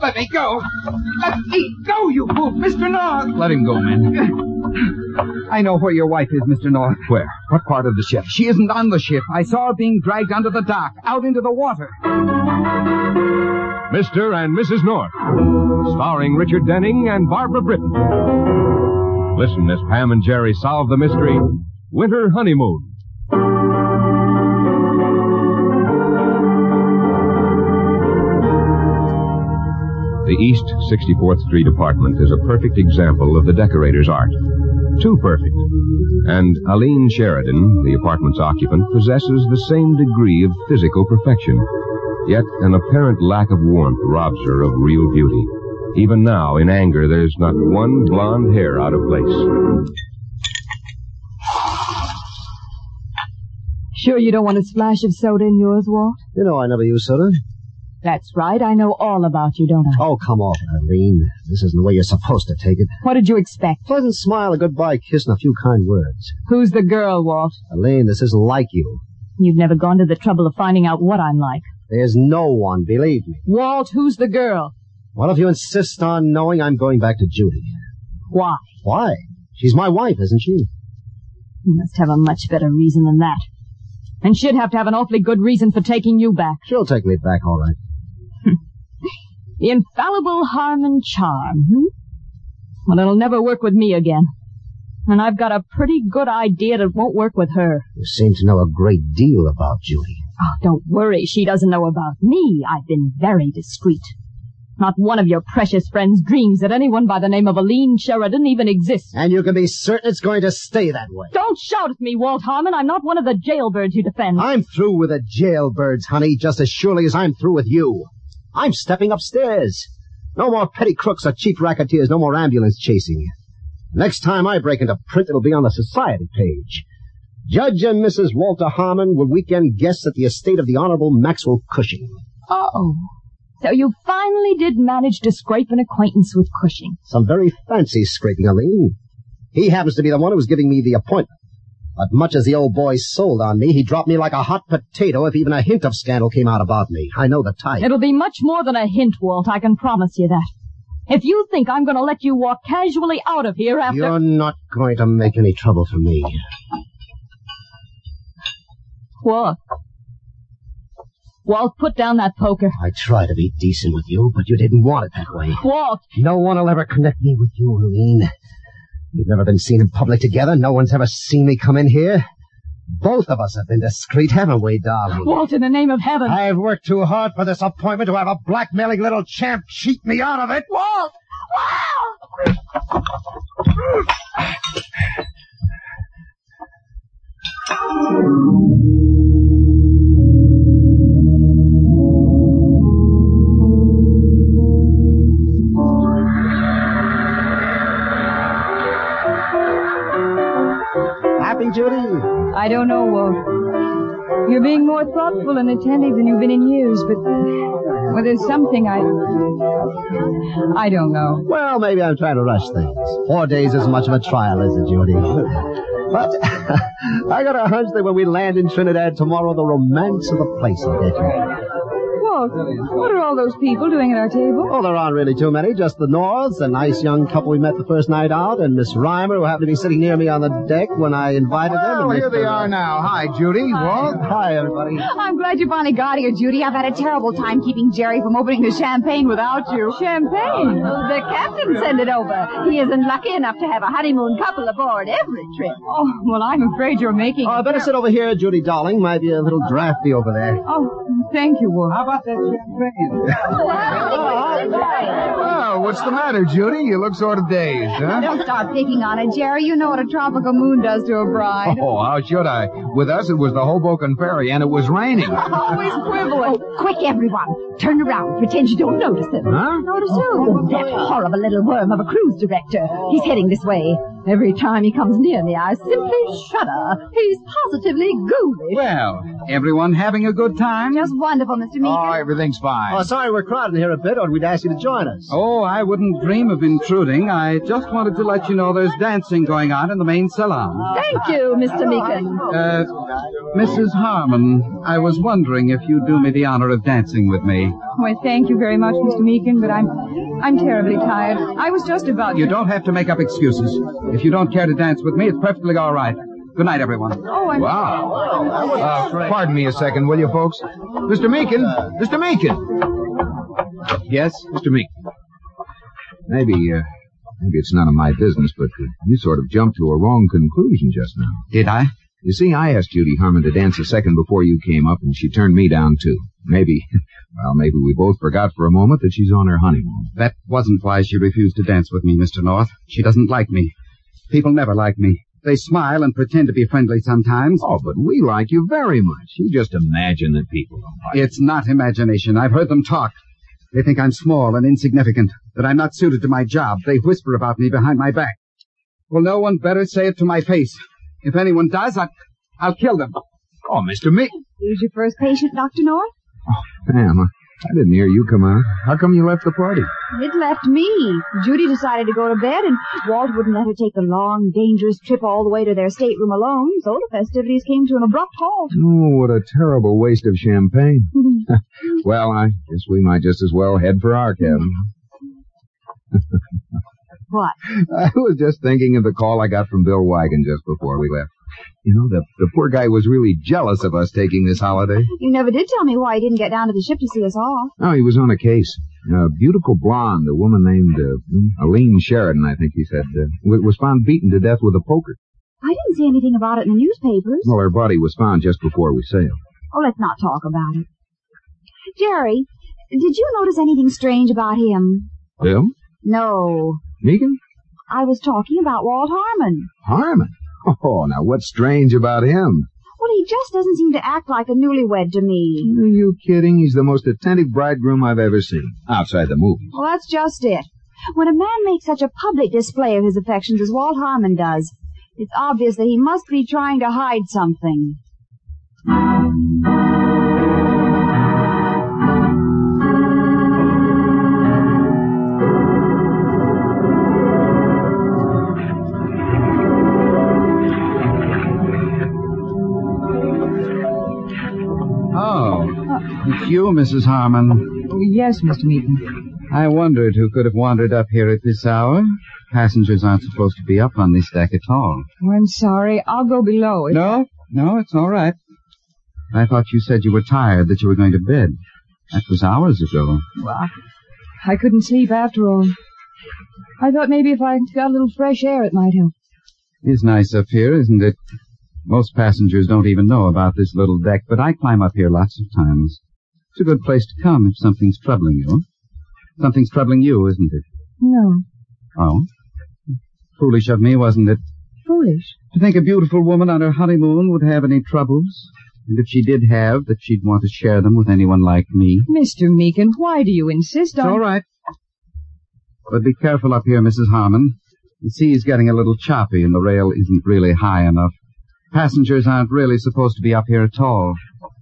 Let me go. Let me go, you fool, Mr. North. Let him go, men. I know where your wife is, Mr. North. Where? What part of the ship? She isn't on the ship. I saw her being dragged under the dock, out into the water. Mr. and Mrs. North, starring Richard Denning and Barbara Britton. Listen as Pam and Jerry solve the mystery, Winter Honeymoon. The East 64th Street apartment is a perfect example of the decorator's art. Too perfect. And Aline Sheridan, the apartment's occupant, possesses the same degree of physical perfection. Yet an apparent lack of warmth robs her of real beauty. Even now, in anger, there's not one blonde hair out of place. Sure you don't want a splash of soda in yours, Walt? You know I never use soda. That's right. I know all about you, don't I? Oh, come off, Aline. This isn't the way you're supposed to take it. What did you expect? Pleasant smile, a goodbye kiss, and a few kind words. Who's the girl, Walt? Aline, this isn't like you. You've never gone to the trouble of finding out what I'm like. There's no one, believe me. Walt, who's the girl? Well, if you insist on knowing, I'm going back to Judy. Why? Why? She's my wife, isn't she? You must have a much better reason than that. And she'd have to have an awfully good reason for taking you back. She'll take me back, all right. The infallible Harmon charm, Well, it'll never work with me again. And I've got a pretty good idea that it won't work with her. You seem to know a great deal about Judy. Oh, don't worry. She doesn't know about me. I've been very discreet. Not one of your precious friends dreams that anyone by the name of Aline Sheridan even exists. And you can be certain it's going to stay that way. Don't shout at me, Walt Harmon. I'm not one of the jailbirds you defend. I'm through with the jailbirds, honey, just as surely as I'm through with you. I'm stepping upstairs. No more petty crooks or cheap racketeers, no more ambulance chasing. Next time I break into print, it'll be on the society page. Judge and Mrs. Walter Harmon were weekend guests at the estate of the Honorable Maxwell Cushing. Oh, so you finally did manage to scrape an acquaintance with Cushing. Some very fancy scraping, Aline. He happens to be the one who was giving me the appointment. But much as the old boy sold on me, he dropped me like a hot potato if even a hint of scandal came out about me. I know the type. It'll be much more than a hint, Walt. I can promise you that. If you think I'm going to let you walk casually out of here after... You're not going to make any trouble for me. What? Walt, put down that poker. I try to be decent with you, but you didn't want it that way. Walt! No one will ever connect me with you, Aline. We've never been seen in public together. No one's ever seen me come in here. Both of us have been discreet, haven't we, darling? Walt, in the name of heaven. I've worked too hard for this appointment to have a blackmailing little champ cheat me out of it. Walt! Happy, Judy? I don't know, Walt. You're being more thoughtful and attentive than you've been in years, but... Well, there's something I don't know. Well, maybe I'm trying to rush things. 4 days isn't much of a trial, is it, Judy? But I got a hunch that when we land in Trinidad tomorrow, the romance of the place will get you. Walt, what are all those people doing at our table? Oh, there aren't really too many. Just the Norths, a nice young couple we met the first night out, and Miss Reimer, who happened to be sitting near me on the deck when I invited them. Oh, here they are now. Hi, Judy. Walt. Hi, everybody. I'm glad you finally got here, Judy. I've had a terrible time keeping Jerry from opening the champagne without you. Champagne? The captain sent it over. He isn't lucky enough to have a honeymoon couple aboard every trip. Oh, well, I'm afraid you're making... Oh, I better sit over here, Judy, darling. Might be a little drafty over there. Oh, thank you, Walt. How about that champagne? Oh, what's the matter, Judy? You look sort of dazed, huh? Don't start picking on it, Jerry. You know what a tropical moon does to a bride. Oh, how should I? With us, it was the Hoboken Ferry, and it was raining. Always quibbling. Oh, quick, everyone. Turn around. Pretend you don't notice him. Huh? Notice who? That horrible little worm of a cruise director. He's heading this way. Every time he comes near me, I simply shudder. He's positively ghoulish. Well, Everyone having a good time? Just wonderful, Mr. Meekin. Oh, everything's fine. Oh, sorry we're crowded here a bit, or we'd ask you to join us. Oh, I wouldn't dream of intruding. I just wanted to let you know there's dancing going on in the main salon. Thank you, Mr. Meekin. Mrs. Harmon, I was wondering if you'd do me the honor of dancing with me. Well, thank you very much, Mr. Meekin, but I'm terribly tired. I was just about You don't have to make up excuses. If you don't care to dance with me, it's perfectly all right. Good night, everyone. Oh, I'm... Wow. Pardon me a second, will you, folks? Mr. Meekin! Mr. Meekin! Yes? Mr. Meekin. Maybe it's none of my business, but you sort of jumped to a wrong conclusion just now. Did I? You see, I asked Judy Harmon to dance a second before you came up, and she turned me down, too. Maybe we both forgot for a moment that she's on her honeymoon. That wasn't why she refused to dance with me, Mr. North. She doesn't like me. People never like me. They smile and pretend to be friendly sometimes. Oh, but we like you very much. You just imagine that people don't like you. It's not imagination. I've heard them talk. They think I'm small and insignificant, that I'm not suited to my job. They whisper about me behind my back. Well, no one better say it to my face. If anyone does, I'll kill them. Oh, Mr. Meekin. Here's your first patient, Dr. North. Oh, Pam, I didn't hear you come out. How come you left the party? It left me. Judy decided to go to bed, and Walt wouldn't let her take the long, dangerous trip all the way to their stateroom alone, so the festivities came to an abrupt halt. Oh, what a terrible waste of champagne. Well, I guess we might just as well head for our cabin. What? I was just thinking of the call I got from Bill Wigan just before we left. You know, the poor guy was really jealous of us taking this holiday. You never did tell me why he didn't get down to the ship to see us off. Oh, he was on a case. A beautiful blonde, a woman named Aline Sheridan, I think he said, was found beaten to death with a poker. I didn't see anything about it in the newspapers. Well, her body was found just before we sailed. Oh, let's not talk about it. Jerry, did you notice anything strange about him? Bill? No. Meekin? I was talking about Walt Harmon. Harmon? Oh, now what's strange about him? Well, he just doesn't seem to act like a newlywed to me. Are you kidding? He's the most attentive bridegroom I've ever seen, outside the movies. Well, that's just it. When a man makes such a public display of his affections as Walt Harmon does, it's obvious that he must be trying to hide something. It's you, Mrs. Harmon. Oh, yes, Mr. Meekin. I wondered who could have wandered up here at this hour. Passengers aren't supposed to be up on this deck at all. Oh, I'm sorry. I'll go below. No, it's all right. I thought you said you were tired, that you were going to bed. That was hours ago. Well, I couldn't sleep after all. I thought maybe if I got a little fresh air, it might help. It's nice up here, isn't it? Most passengers don't even know about this little deck, but I climb up here lots of times. It's a good place to come if something's troubling you. Something's troubling you, isn't it? No. Oh? Foolish of me, wasn't it? Foolish? To think a beautiful woman on her honeymoon would have any troubles. And if she did have, that she'd want to share them with anyone like me. Mr. Meekin, why do you insist on... It's all right. But be careful up here, Mrs. Harmon. The sea's getting a little choppy and the rail isn't really high enough. Passengers aren't really supposed to be up here at all.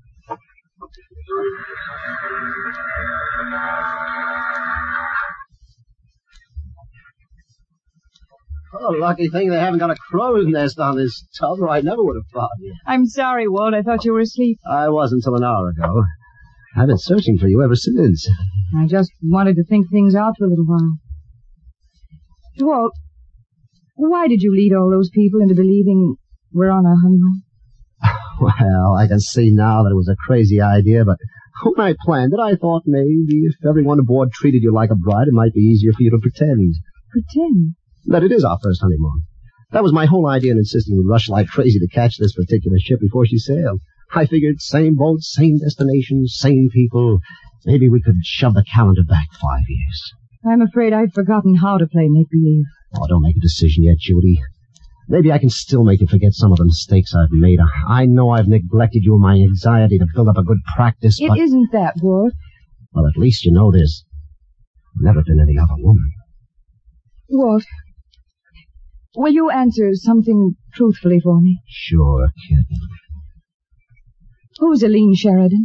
Oh, lucky thing they haven't got a crow's nest on this tub, or I never would have thought of you. I'm sorry, Walt. I thought you were asleep. I was until an hour ago. I've been searching for you ever since. I just wanted to think things out for a little while. Walt, why did you lead all those people into believing we're on our honeymoon? Well, I can see now that it was a crazy idea, but when I planned it, I thought maybe if everyone aboard treated you like a bride, it might be easier for you to pretend. Pretend? That it is our first honeymoon. That was my whole idea in insisting we rush like crazy to catch this particular ship before she sailed. I figured same boat, same destination, same people. Maybe we could shove the calendar back 5 years. I'm afraid I've forgotten how to play make-believe. Oh, don't make a decision yet, Judy. Maybe I can still make you forget some of the mistakes I've made. I know I've neglected you in my anxiety to build up a good practice, but... It isn't that, Walt. Well, at least you know there's never been any other woman. Walt, will you answer something truthfully for me? Sure, kid. Who's Aline Sheridan?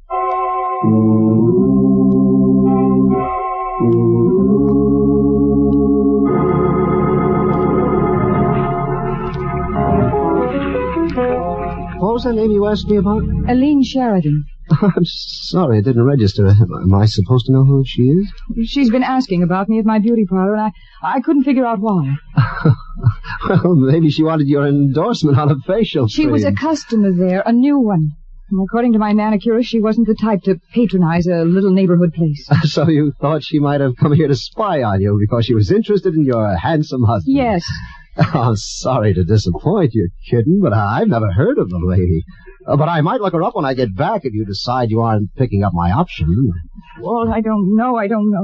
What was that name you asked me about? Aline Sheridan. I'm sorry, it didn't register. Am I supposed to know who she is? She's been asking about me at my beauty parlor, and I couldn't figure out why. Well, maybe she wanted your endorsement on a facial She cream. was a customer there, a new one. And according to my manicurist, she wasn't the type to patronize a little neighborhood place. So you thought she might have come here to spy on you because she was interested in your handsome husband? Yes. Oh, I'm sorry to disappoint you, kitten, but I've never heard of the lady. But I might look her up when I get back if you decide you aren't picking up my option. Well, I don't know.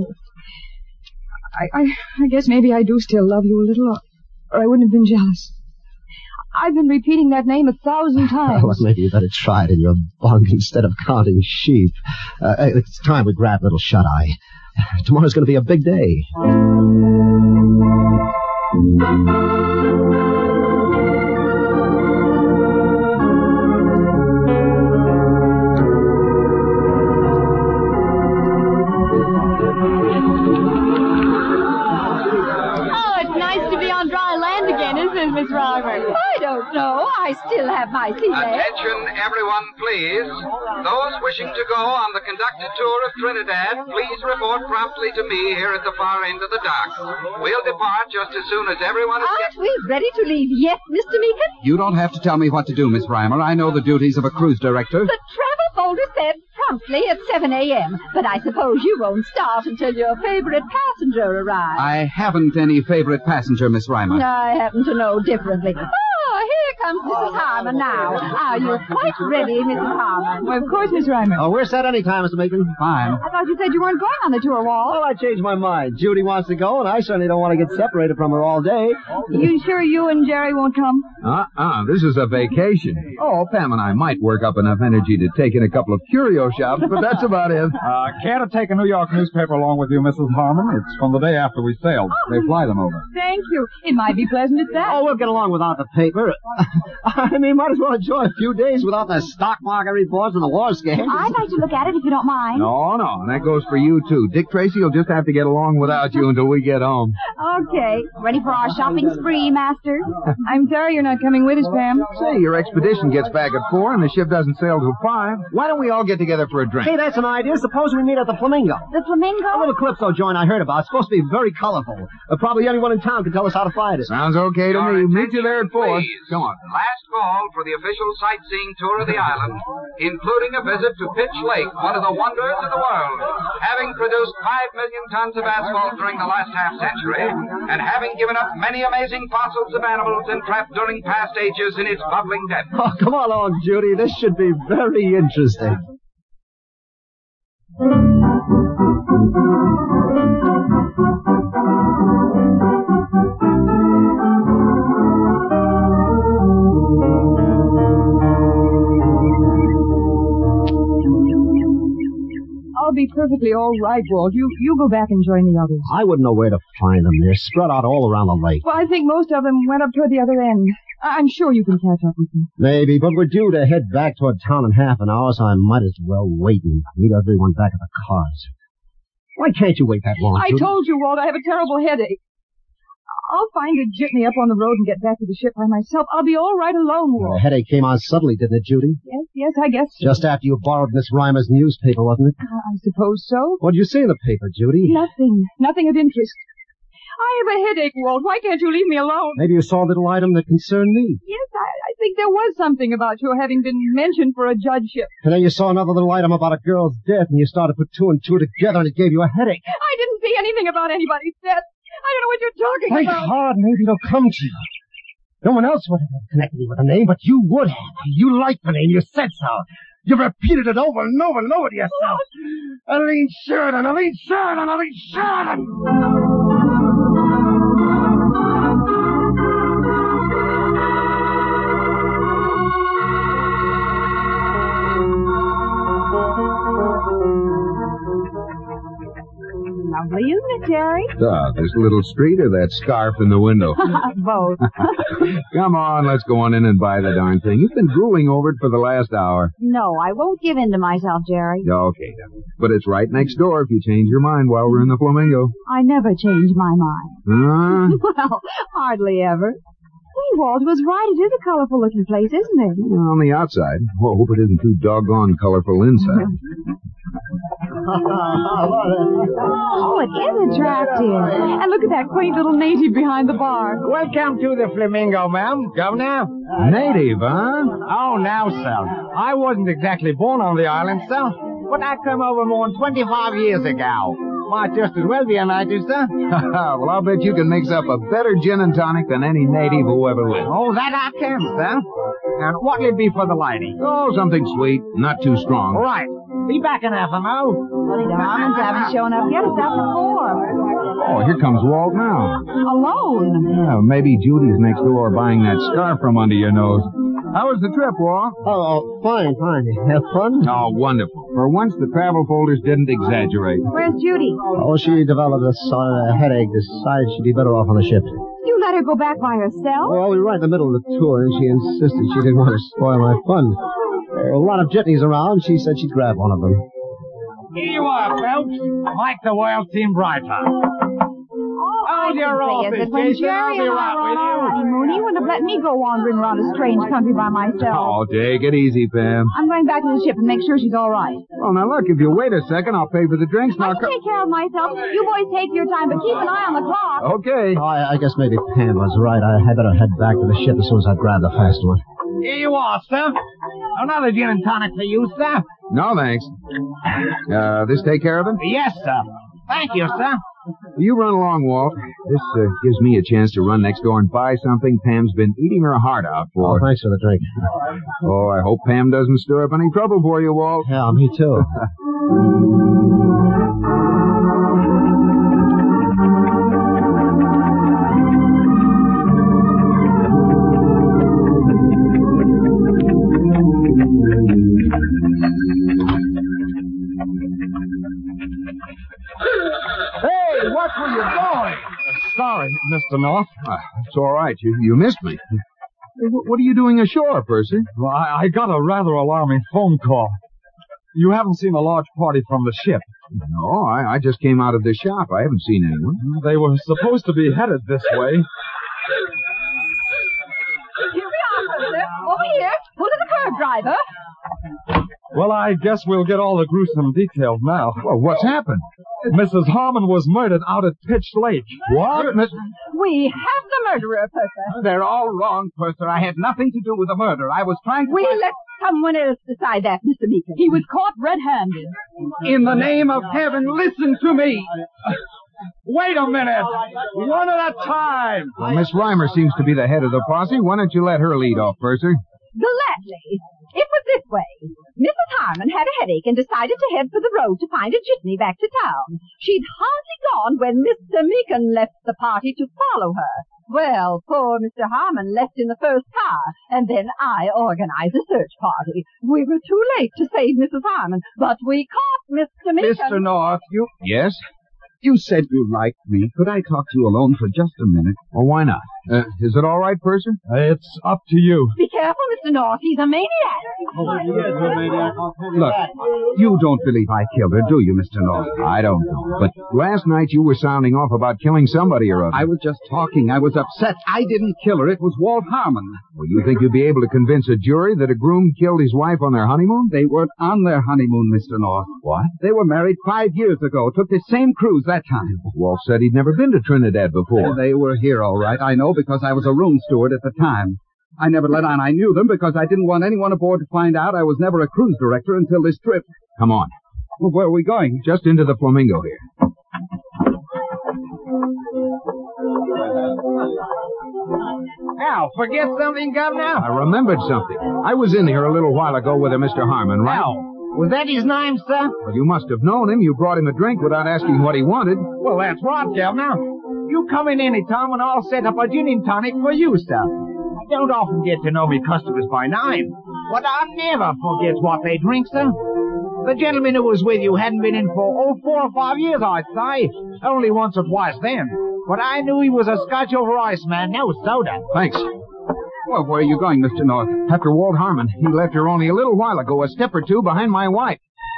I guess maybe I do still love you a little, or I wouldn't have been jealous. I've been repeating that name 1,000 times. Well, maybe you better try it in your bunk instead of counting sheep. It's time we grab little Shut-Eye. Tomorrow's going to be a big day. Miss Rymer? I don't know. I still have my sea legs. Attention, everyone, please. Those wishing to go on the conducted tour of Trinidad, please report promptly to me here at the far end of the dock. We'll depart just as soon as everyone is... Aren't we ready to leave yet, Mr. Meekin? You don't have to tell me what to do, Miss Reimer. I know the duties of a cruise director. The travel folder said promptly at 7 a.m., but I suppose you won't start until your favorite passenger arrives. I haven't any favorite passenger, Miss Reimer. I happen to know differently. Oh, here comes Mrs. Harmon now. Are you quite ready, Mrs. Harmon? Well, of course, Miss Reimer. Oh, we're set any time, Mr. Meekin. Fine. I thought you said you weren't going on the tour, Walt. Well, I changed my mind. Judy wants to go, and I certainly don't want to get separated from her all day. You sure you and Jerry won't come? This is a vacation. Oh, Pam and I might work up enough energy to take in a couple of curio shops, but that's about it. Care to take a New York newspaper along with you, Mrs. Harmon? It's from the day after we sailed. They fly them over. Thank you. It might be pleasant at that. Oh, we'll get along without the paper. I mean, might as well enjoy a few days without the stock market reports and the war scams. I'd like to look at it if you don't mind. No, and that goes for you, too. Dick Tracy will just have to get along without you until we get home. Okay. Ready for our shopping spree, Master? I'm sorry you're not coming with us, Pam. Say, your expedition gets back at 4 and the ship doesn't sail till 5. Why don't we all get together for a drink? Hey, that's an idea. Suppose we meet at the Flamingo. The Flamingo? A little Calypso joint I heard about. It's supposed to be very colorful. Probably anyone in town can tell us how to find it. Sounds okay to me. Meet you there at 4. Please. Come on. Last call for the official sightseeing tour of the island, including a visit to Pitch Lake, one of the wonders of the world. Having produced 5 million tons of asphalt during the last half-century, and having given up many amazing fossils of animals entrapped during past ages in its bubbling depths. Oh, come along, Judy. This should be very interesting. I'll be perfectly all right, Walt. You go back and join the others. I wouldn't know where to find them. They're spread out all around the lake. Well, I think most of them went up toward the other end. I'm sure you can catch up with them. Maybe, but we're due to head back toward town in half an hour, so I might as well wait and meet everyone back at the cars. Why can't you wait that long, I Judy? told you, Walt, I have a terrible headache. I'll find a jitney up on the road and get back to the ship by myself. I'll be all right alone, The Walt. headache came on suddenly, didn't it, Judy? Yes, I guess so. Just after you borrowed Miss Reimer's newspaper, wasn't it? I suppose so. What did you see in the paper, Judy? Nothing of interest. I have a headache, Walt. Why can't you leave me alone? Maybe you saw a little item that concerned me. Yes, I think there was something about your having been mentioned for a judgeship. And then you saw another little item about a girl's death, and you started to put 2 and 2 together, and it gave you a headache. I didn't see anything about anybody's death. I don't know what you're talking Think about. hard, maybe it'll come to you. No one else would have connected me with the name, but you would have. You liked the name. You said so. You repeated it over and over and over to yourself. Aline Sheridan, Aline Sheridan, Aline Sheridan! Now, Lovely, isn't it, Jerry? This little street or that scarf in the window? Both. Come on, let's go on in and buy the darn thing. You've been drooling over it for the last hour. No, I won't give in to myself, Jerry. Okay, then. But it's right next door if you change your mind while we're in the Flamingo. I never change my mind. Well, hardly ever. Hey, Walt was right. It is a colorful-looking place, isn't it? On the outside. Oh, hope it isn't too doggone colorful inside. Oh, it is attractive. And look at that quaint little native behind the bar. Welcome to the Flamingo, ma'am. Governor. Native, huh? Oh, now, sir. I wasn't exactly born on the island, sir, but I came over more than 25 years ago. Might just as well be a native, sir. Well, I'll bet you can mix up a better gin and tonic than any native who ever lived. Oh, that I can, sir. And what'll it be for the lady? Oh, something sweet, not too strong. Right. Be back in half an hour. The Harmons haven't shown up yet. It's after 4. Oh, here comes Walt now. Alone. Yeah, maybe Judy's next door buying that scarf from under your nose. How was the trip, Walt? Oh, fine. Have fun? Oh, wonderful. For once, the travel folders didn't exaggerate. Where's Judy? Oh, she developed a headache. Decided she'd be better off on the ship. You let her go back by herself? Well, we were right in the middle of the tour, and she insisted she didn't want to spoil my fun. There were a lot of jitneys around. She said she'd grab one of them. Here you are, Phelps. Make the world seem brighter. All I your can say is office, that when Jason. Jerry and I'll be I right were on with our you. honeymoon, he wouldn't have let me go wandering around a strange country by myself. Oh, take it easy, Pam. I'm going back to the ship and make sure she's all right. Well, now look, if you wait a second, I'll pay for the drinks. I can take care of myself. You boys take your time, but keep an eye on the clock. Okay. Oh, I guess maybe Pam was right. I had better head back to the ship as soon as I grab the fast one. Here you are, sir. Another gin and tonic for you, sir. No, thanks. This take care of it? Yes, sir. Thank you, sir. You run along, Walt. This gives me a chance to run next door and buy something Pam's been eating her heart out Oh, for. thanks for the drink. Oh, I hope Pam doesn't stir up any trouble for you, Walt. Yeah, me too. Hey, what were you doing? Sorry, Mr. North. It's all right. You missed me. What are you doing ashore, Percy? Well, I got a rather alarming phone call. You haven't seen a large party from the ship. No, I just came out of the shop. I haven't seen anyone. They were supposed to be headed this way. Here we are, sir. Over here. Pull to the curb, driver. Well, I guess we'll get all the gruesome details now. Well, what's happened? Mrs. Harmon was murdered out at Pitch Lake. What? We have the murderer, Purser. They're all wrong, Purser. I had nothing to do with the murder. I was trying to... We'll let someone else decide that, Mr. Meekin. He was caught red-handed. In the name of heaven, listen to me. Wait a minute! One at a time! Well, Miss Reimer seems to be the head of the posse. Why don't you let her lead off, Purser? Gladly. It was this way. Mrs. Harmon had a headache and decided to head for the road to find a jitney back to town. She'd hardly gone when Mr. Meekin left the party to follow her. Well, poor Mr. Harmon left in the first car, and then I organized a search party. We were too late to save Mrs. Harmon, but we caught Mr. Meekin. Mr. North, you Yes? said you liked me. Could I talk to you alone for just a minute? Well, why not? Is it all right, Purser? It's up to you. Be careful, Mr. North. He's a maniac. Look, you don't believe I killed her, do you, Mr. North? I don't know. But last night you were sounding off about killing somebody or other. I was just talking. I was upset. I didn't kill her. It was Walt Harmon. Well, you think you'd be able to convince a jury that a groom killed his wife on their honeymoon? They weren't on their honeymoon, Mr. North. What? They were married 5 years ago. Took the same cruise that time. Walt said he'd never been to Trinidad before. They were here, all right. I know because I was a room steward at the time. I never let on I knew them because I didn't want anyone aboard to find out I was never a cruise director until this trip. Come on. Well, where are we going? Just into the Flamingo here. Now, forget something, Governor? I remembered something. I was in here a little while ago with a Mr. Harmon, right? Now, was that his name, sir? Well, you must have known him. You brought him a drink without asking what he wanted. Well, that's right, Governor. You come in any time and I'll set up a gin and tonic for you, sir. I don't often get to know me customers by name, but I never forget what they drink, sir. The gentleman who was with you hadn't been in for 4 or 5 years, I'd say. Only once or twice then. But I knew he was a Scotch over ice man, no soda. Thanks. Well, where are you going, Mr. North? After Walt Harmon. He left here only a little while ago, a step or two behind my wife.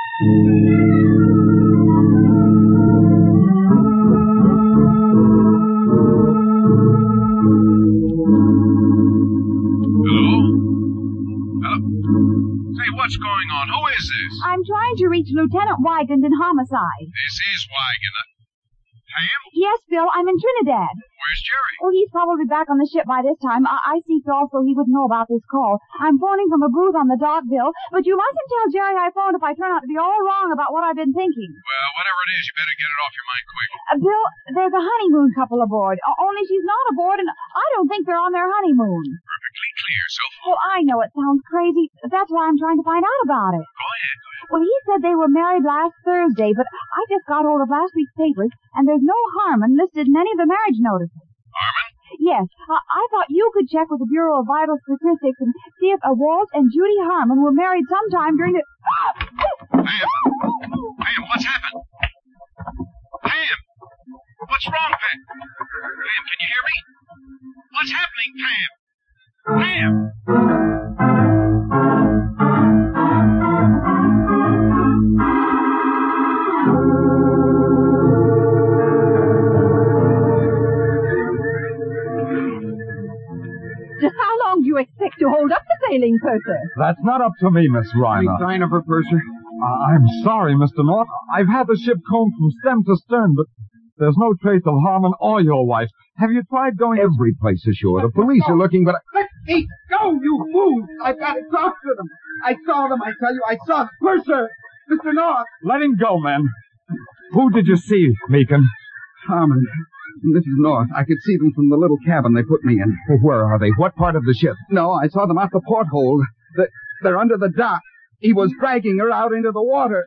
What's going on? Who is this? I'm trying to reach Lieutenant Wygant in homicide. This is Wygant. Pam? Yes, Bill, I'm in Trinidad. Where's Jerry? Oh, he's probably back on the ship by this time. I see also he wouldn't know about this call. I'm phoning from a booth on the dock, Bill, but you mustn't tell Jerry I phoned if I turn out to be all wrong about what I've been thinking. Well, whatever it is, you better get it off your mind quick. Bill, there's a honeymoon couple aboard. Only she's not aboard, and I don't think they're on their honeymoon. Perfectly clear, so far. Well, I know it sounds crazy. That's why I'm trying to find out about it. Go ahead. Well, he said they were married last Thursday, but I just got hold of last week's papers, and there's no Harmon listed in any of the marriage notices. Harmon? Yes. I thought you could check with the Bureau of Vital Statistics and see if Walt and Judy Harmon were married sometime during the... Pam! Pam, what's happened? Pam! What's wrong, Pam? Pam, can you hear me? What's happening, Pam? Pam! How long do you expect to hold up the sailing, Purser? That's not up to me, Miss Reiner. Sign of her, Purser. I'm sorry, Mr. North. I've had the ship combed from stem to stern, but there's no trace of Harmon or your wife. Have you tried going... Every place ashore. The police are looking, but... Let me go, you fools! I've got to talk to them. I saw them, I tell you. I saw Purser! Mr. North! Let him go, men. Who did you see, Meekin? Harmon and Mrs. North. I could see them from the little cabin they put me in. Where are they? What part of the ship? No, I saw them out the porthole. They're under the dock. He was dragging her out into the water.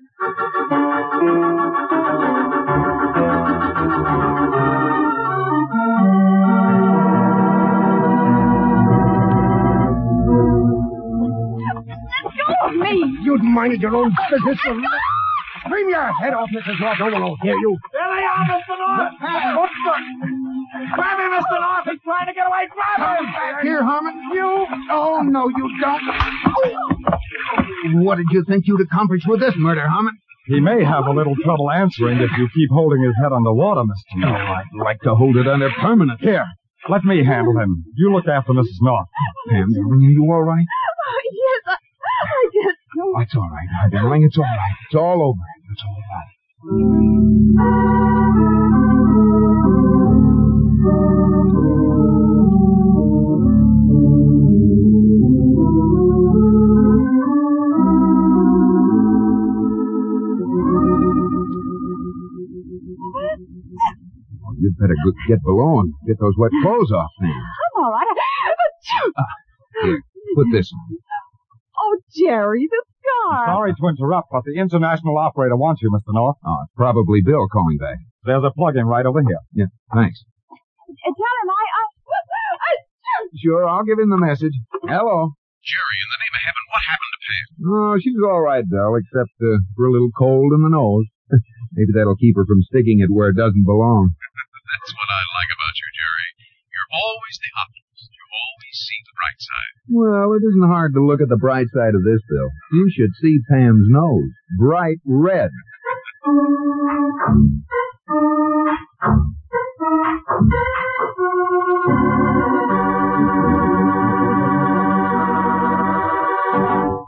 Let go of me! You'd minded your own business. Bring your head off, Mrs. North. No one will hear you. There they are, Mr. North! What the... Grab him, Mr. North! He's trying to get away! Grab him! Back here, Harmon. You? Oh, no, you don't. What did you think you'd accomplish with this murder, Harmon? He may have a little trouble answering if you keep holding his head underwater, Mr. North. I'd like to hold it under permanent. Here, let me handle him. You look after Mrs. North. Pam, darling, are you all right? Yes, I guess so. Oh, it's all right, now, darling. It's all right. It's all over. It's all right. You'd better get below and get those wet clothes off things. I'm all right. Here, put this on. Oh, Jerry, the scar. Sorry to interrupt, but the international operator wants you, Mr. North. Oh, it's probably Bill calling back. There's a plug-in right over here. Yeah, thanks. Tell him Sure, I'll give him the message. Hello. Jerry, in the name of heaven, what happened to Pam? Oh, she's all right, Bill, except for a little cold in the nose. Maybe that'll keep her from sticking it where it doesn't belong. That's what I like about you, Jerry. You're always the optimist. You always see the bright side. Well, it isn't hard to look at the bright side of this, Bill. You should see Pam's nose. Bright red.